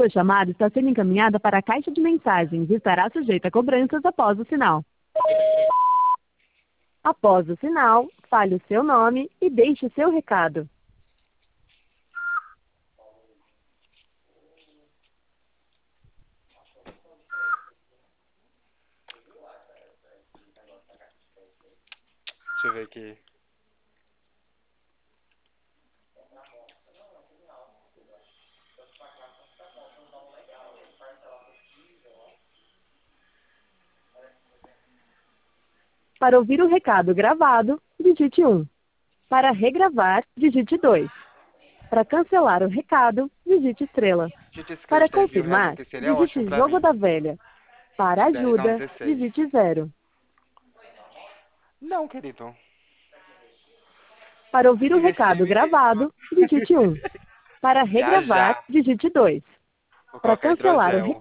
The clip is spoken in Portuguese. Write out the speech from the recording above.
Sua chamada está sendo encaminhada para a caixa de mensagens e estará sujeita a cobranças após o sinal. Após o sinal, fale o seu nome e deixe o seu recado. Deixa eu ver aqui. Para ouvir o recado gravado, digite 1. Para regravar, digite 2. Para cancelar o recado, digite estrela. Gente, esse Para R$10.000 confirmar, aqui seria ótimo digite pra jogo mim. da velha. Para De 10, não, ajuda, 16. digite 0. Não, querido. Para ouvir o recado Investir. gravado, digite 1. Para Já, regravar, já. digite 2. Vou Para colocar cancelar o hidrogel. recado,